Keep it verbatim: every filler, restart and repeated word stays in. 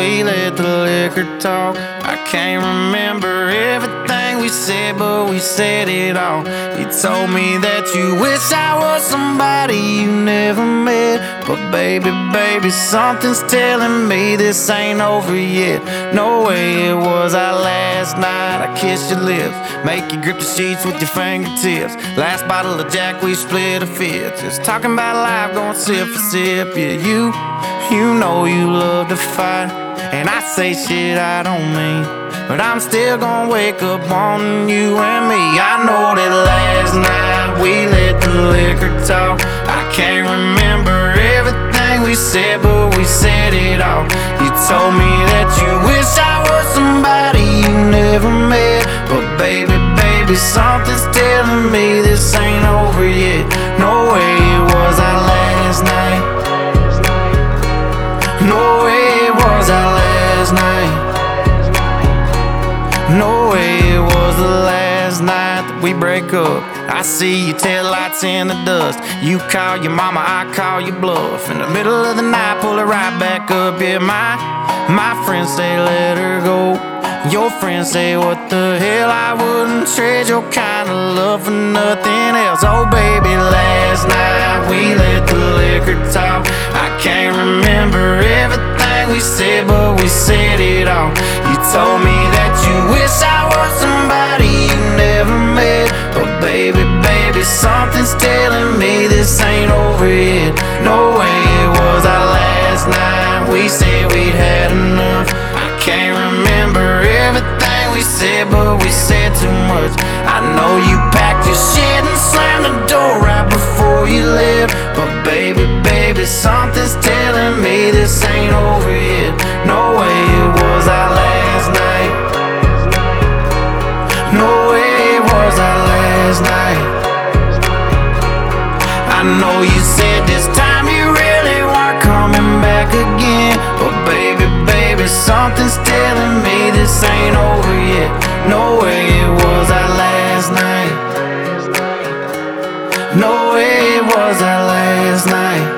we let the liquor talk. I can't remember everything we said, but we said it all. You told me that you wish I was somebody you never met, but baby, baby, something's telling me this ain't over yet. No way it was our last night. I kissed your lips, make you grip the sheets with your fingertips. Last bottle of Jack, we split a fifth. Just talking about life, going sip for sip. Yeah, you, you know you love to fight, and I say shit I don't mean, but I'm still gonna wake up wanting you and me. I know that last night we let the liquor talk. I can't remember everything we said, but we said it all. You told me that you wish I was somebody you never met, but baby, baby, something's telling me this ain't over yet. No way it was our last night. No way it was our last night. No way it was the last night that we break up. I see your taillights in the dust. You call your mama, I call your bluff. In the middle of the night, pull it right back up. Yeah, my, my friends say let her go. Your friends say what the hell, I wouldn't trade your kind of love for nothing else. Oh baby, last night we let the liquor talk. I can't remember everything we said, but we said it all. You told me that you wish I was somebody you never met, but baby, baby, something's telling me this ain't over yet. No way it was our last night. We said we'd had enough. I can't remember everything we said, but we said too much. I know you packed your shit and slammed the door right before you left, but baby, baby, something's telling me this ain't over yet. No way it was our last night. No way it was our last night. I know you said this time you really weren't coming back again, but baby, baby, something's telling me this ain't over yet. No way it was our last night. No way it was our last night.